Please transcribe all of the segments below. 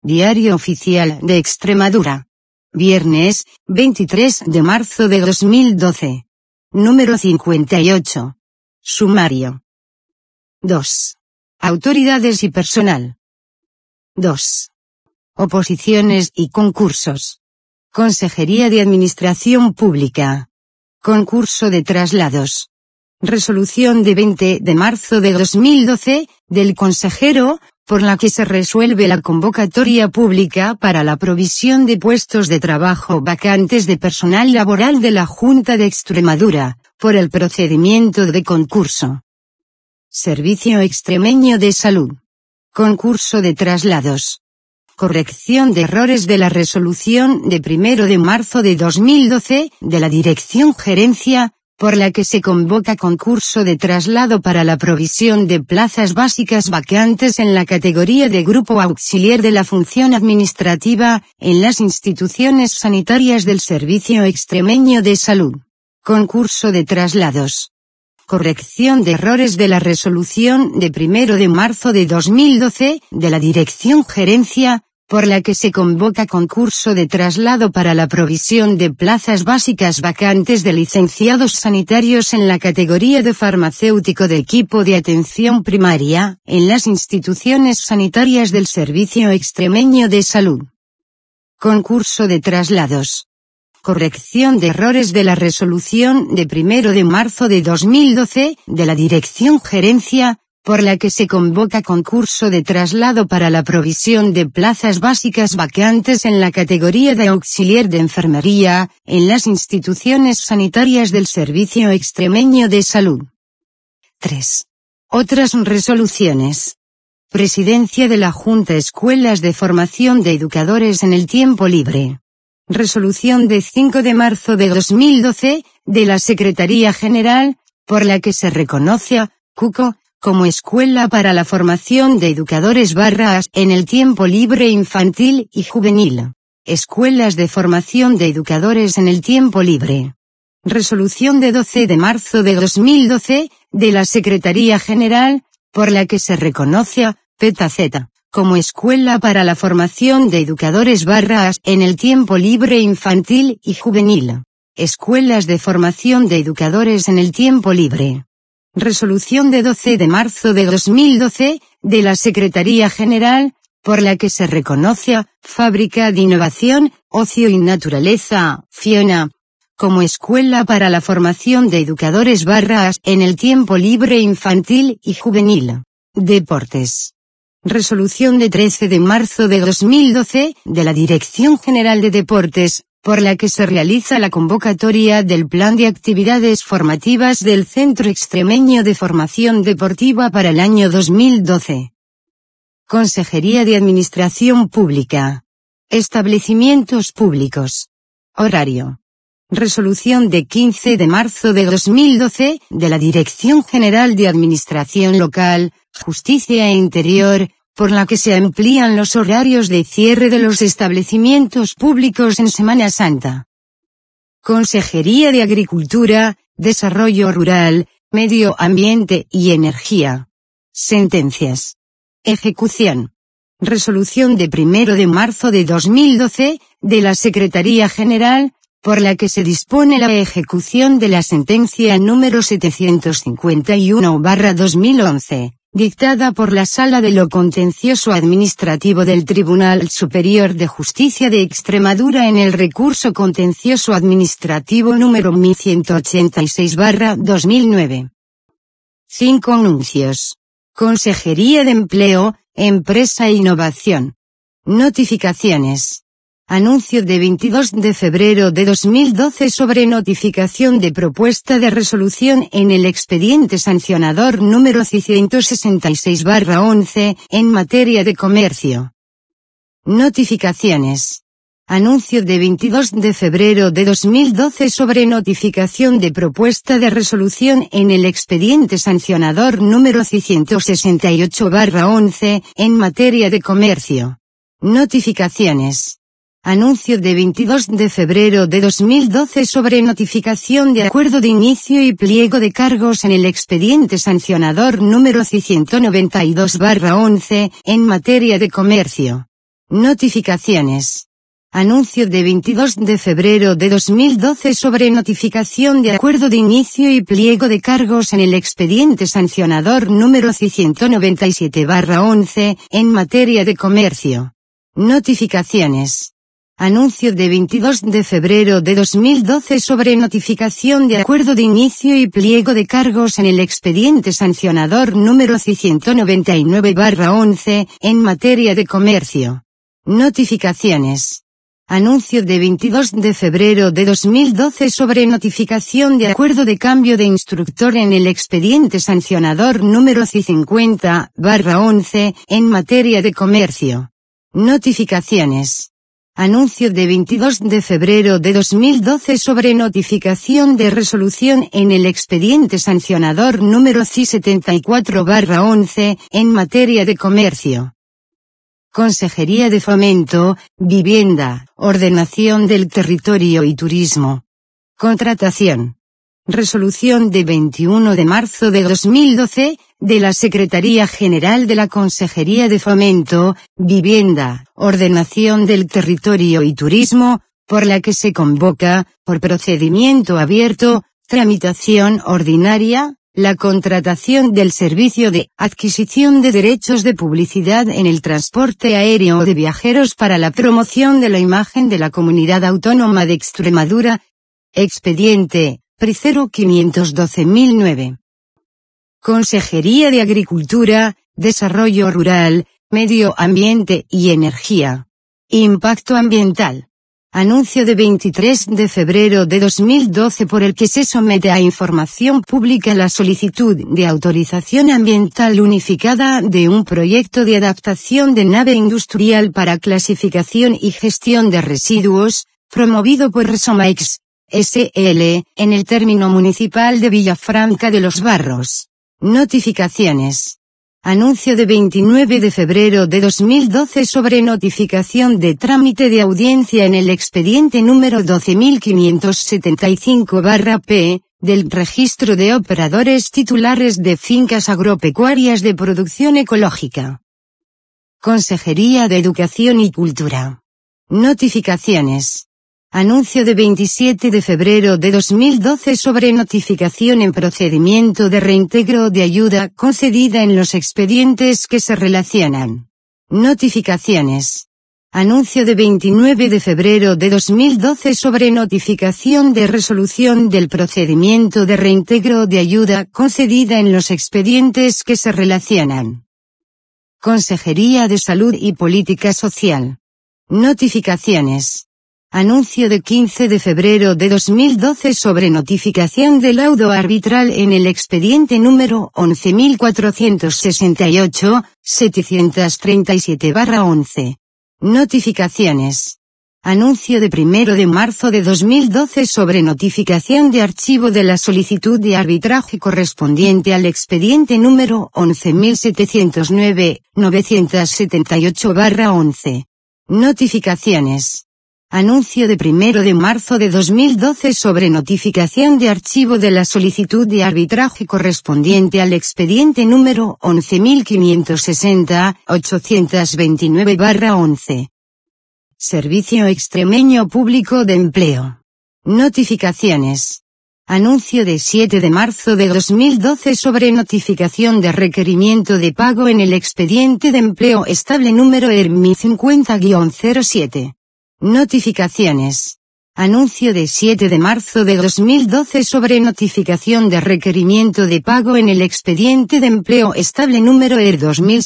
Diario Oficial de Extremadura. Viernes, 23 de marzo de 2012. Número 58. Sumario. 2. Autoridades y personal. 2. Oposiciones y concursos. Consejería de Administración Pública. Concurso de traslados. Resolución de 20 de marzo de 2012, del consejero, por la que se resuelve la convocatoria pública para la provisión de puestos de trabajo vacantes de personal laboral de la Junta de Extremadura, por el procedimiento de concurso. Servicio Extremeño de Salud. Concurso de traslados. Corrección de errores de la resolución de 1 de marzo de 2012, de la Dirección Gerencia, por la que se convoca concurso de traslado para la provisión de plazas básicas vacantes en la categoría de Grupo Auxiliar de la Función Administrativa, en las instituciones sanitarias del Servicio Extremeño de Salud. Concurso de traslados. Corrección de errores de la resolución de 1 de marzo de 2012, de la Dirección Gerencia, por la que se convoca concurso de traslado para la provisión de plazas básicas vacantes de licenciados sanitarios en la categoría de farmacéutico de equipo de atención primaria, en las instituciones sanitarias del Servicio Extremeño de Salud. Concurso de traslados. Corrección de errores de la resolución de 1 de marzo de 2012, de la Dirección Gerencia, por la que se convoca concurso de traslado para la provisión de plazas básicas vacantes en la categoría de auxiliar de enfermería, en las instituciones sanitarias del Servicio Extremeño de Salud. 3. Otras resoluciones. Presidencia de la Junta Escuelas de Formación de Educadores en el Tiempo Libre. Resolución de 5 de marzo de 2012, de la Secretaría General, por la que se reconoce a CUCO como Escuela para la Formación de Educadores en el Tiempo Libre Infantil y Juvenil. Escuelas de Formación de Educadores en el Tiempo Libre. Resolución de 12 de marzo de 2012, de la Secretaría General, por la que se reconoce a PETAZ como Escuela para la Formación de Educadores en el Tiempo Libre Infantil y Juvenil. Escuelas de Formación de Educadores en el Tiempo Libre. Resolución de 12 de marzo de 2012, de la Secretaría General, por la que se reconoce a Fábrica de Innovación, Ocio y Naturaleza, FIONA, como Escuela para la Formación de Educadores en el Tiempo Libre Infantil y Juvenil. Deportes. Resolución de 13 de marzo de 2012, de la Dirección General de Deportes, por la que se realiza la convocatoria del Plan de Actividades Formativas del Centro Extremeño de Formación Deportiva para el año 2012. Consejería de Administración Pública. Establecimientos públicos. Horario. Resolución de 15 de marzo de 2012, de la Dirección General de Administración Local, Justicia e Interior, por la que se amplían los horarios de cierre de los establecimientos públicos en Semana Santa. Consejería de Agricultura, Desarrollo Rural, Medio Ambiente y Energía. Sentencias. Ejecución. Resolución de 1 de marzo de 2012, de la Secretaría General, por la que se dispone la ejecución de la sentencia número 751/2011. Dictada por la Sala de lo Contencioso Administrativo del Tribunal Superior de Justicia de Extremadura en el recurso contencioso administrativo número 1186/2009. 5 anuncios. Consejería de Empleo, Empresa e Innovación. Notificaciones. Anuncio de 22 de febrero de 2012 sobre notificación de propuesta de resolución en el expediente sancionador número 666/11, en materia de comercio. Notificaciones. Anuncio de 22 de febrero de 2012 sobre notificación de propuesta de resolución en el expediente sancionador número 668/11, en materia de comercio. Notificaciones. Anuncio de 22 de febrero de 2012 sobre notificación de acuerdo de inicio y pliego de cargos en el expediente sancionador número 692/11, en materia de comercio. Notificaciones. Anuncio de 22 de febrero de 2012 sobre notificación de acuerdo de inicio y pliego de cargos en el expediente sancionador número 197/11, en materia de comercio. Notificaciones. Anuncio de 22 de febrero de 2012 sobre notificación de acuerdo de inicio y pliego de cargos en el expediente sancionador número 199/11, en materia de comercio. Notificaciones. Anuncio de 22 de febrero de 2012 sobre notificación de acuerdo de cambio de instructor en el expediente sancionador número 50/11, en materia de comercio. Notificaciones. Anuncio de 22 de febrero de 2012 sobre notificación de resolución en el expediente sancionador número C74/11, en materia de comercio. Consejería de Fomento, Vivienda, Ordenación del Territorio y Turismo. Contratación. Resolución de 21 de marzo de 2012, de la Secretaría General de la Consejería de Fomento, Vivienda, Ordenación del Territorio y Turismo, por la que se convoca, por procedimiento abierto, tramitación ordinaria, la contratación del servicio de adquisición de derechos de publicidad en el transporte aéreo de viajeros para la promoción de la imagen de la Comunidad Autónoma de Extremadura. Expediente, PRI 0512.009. Consejería de Agricultura, Desarrollo Rural, Medio Ambiente y Energía. Impacto Ambiental. Anuncio de 23 de febrero de 2012 por el que se somete a información pública la solicitud de autorización ambiental unificada de un proyecto de adaptación de nave industrial para clasificación y gestión de residuos, promovido por Resomax, S.L., en el término municipal de Villafranca de los Barros. Notificaciones. Anuncio de 29 de febrero de 2012 sobre notificación de trámite de audiencia en el expediente número 12.575/P, del Registro de Operadores Titulares de Fincas Agropecuarias de Producción Ecológica. Consejería de Educación y Cultura. Notificaciones. Anuncio de 27 de febrero de 2012 sobre notificación en procedimiento de reintegro de ayuda concedida en los expedientes que se relacionan. Notificaciones. Anuncio de 29 de febrero de 2012 sobre notificación de resolución del procedimiento de reintegro de ayuda concedida en los expedientes que se relacionan. Consejería de Salud y Política Social. Notificaciones. Anuncio de 15 de febrero de 2012 sobre notificación de laudo arbitral en el expediente número 11.468-737/11. Notificaciones. Anuncio de 1 de marzo de 2012 sobre notificación de archivo de la solicitud de arbitraje correspondiente al expediente número 11.709-978/11. Notificaciones. Anuncio de 1 de marzo de 2012 sobre notificación de archivo de la solicitud de arbitraje correspondiente al expediente número 11.560-829/11. Servicio Extremeño Público de Empleo. Notificaciones. Anuncio de 7 de marzo de 2012 sobre notificación de requerimiento de pago en el expediente de empleo estable número ERMI 50-07. Notificaciones. Anuncio de 7 de marzo de 2012 sobre notificación de requerimiento de pago en el expediente de empleo estable número ER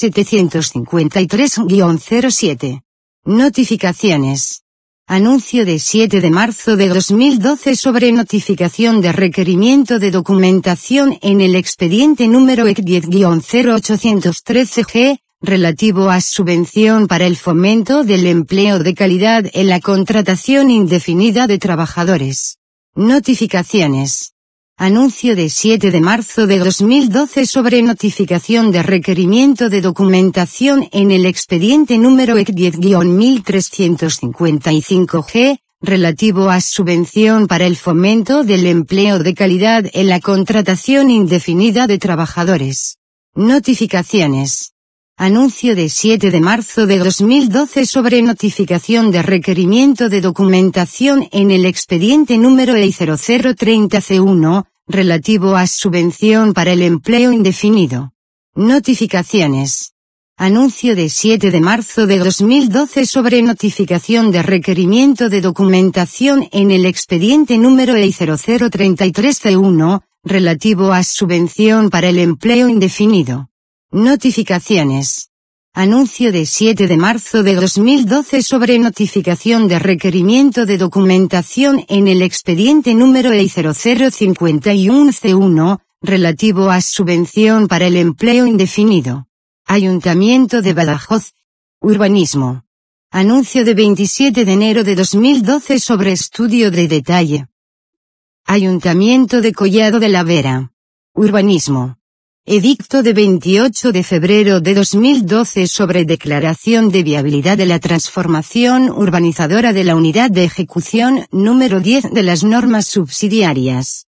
2753-07. Notificaciones. Anuncio de 7 de marzo de 2012 sobre notificación de requerimiento de documentación en el expediente número EC 10-0813G, relativo a subvención para el fomento del empleo de calidad en la contratación indefinida de trabajadores. Notificaciones. Anuncio de 7 de marzo de 2012 sobre notificación de requerimiento de documentación en el expediente número EC 10-1355G, relativo a subvención para el fomento del empleo de calidad en la contratación indefinida de trabajadores. Notificaciones. Anuncio de 7 de marzo de 2012 sobre notificación de requerimiento de documentación en el expediente número EI0030C1, relativo a subvención para el empleo indefinido. Notificaciones. Anuncio de 7 de marzo de 2012 sobre notificación de requerimiento de documentación en el expediente número EI0033C1, relativo a subvención para el empleo indefinido. Notificaciones. Anuncio de 7 de marzo de 2012 sobre notificación de requerimiento de documentación en el expediente número EI0051C1, relativo a subvención para el empleo indefinido. Ayuntamiento de Badajoz. Urbanismo. Anuncio de 27 de enero de 2012 sobre estudio de detalle. Ayuntamiento de Collado de la Vera. Urbanismo. Edicto de 28 de febrero de 2012 sobre declaración de viabilidad de la transformación urbanizadora de la unidad de ejecución número 10 de las normas subsidiarias.